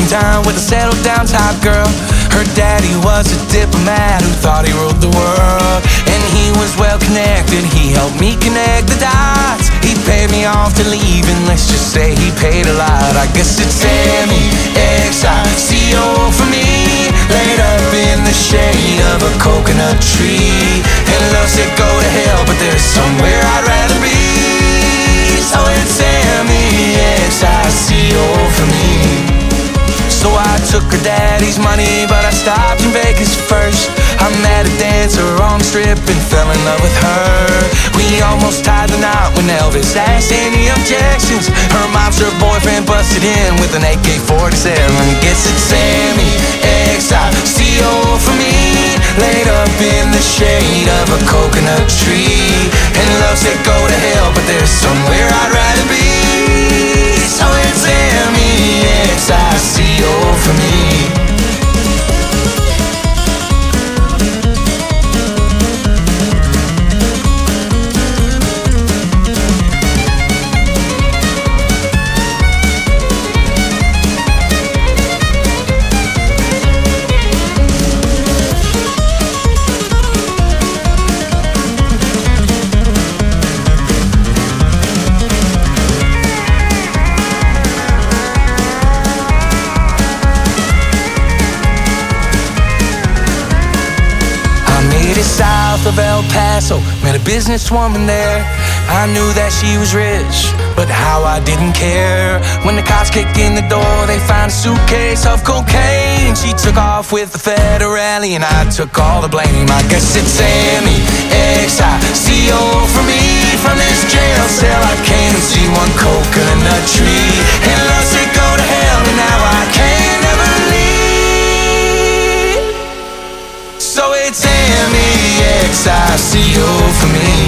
in town with a settled down type girl. Her daddy was a diplomat who thought he ruled the world, and he was well connected, he helped me connect the dots. He paid me off to leave, and let's just say he paid a lot. I guess it's M-E-X-I-C-O for me, laid up in the shade of a coconut tree. And love said go to hell, but there's somewhere I'd rather be. So it's M-E-X-I-C-O for me. So I took her daddy's money, but I stopped in Vegas first. I met a dancer on the strip and fell in love with her. We almost tied the knot when Elvis asked any objections. Her mom's her boyfriend busted in with an AK-47. Guess it's M-E-X-I-C-O for me, laid up in the shade of a coconut tree. And love said go to hell, but there's somewhere I'd rather be. So it's M-E-X-I-C-O for me. South of El Paso, met a businesswoman there. I knew that she was rich, but how I didn't care. When the cops kicked in the door, they found a suitcase of cocaine. She took off with the federale, and I took all the blame. I guess it's M-E-X-I-C-O for me. From this jail cell I came and see one coconut tree. And love said go to hell, and now I can't ever leave. So it's M-E-X-I-C-O for me.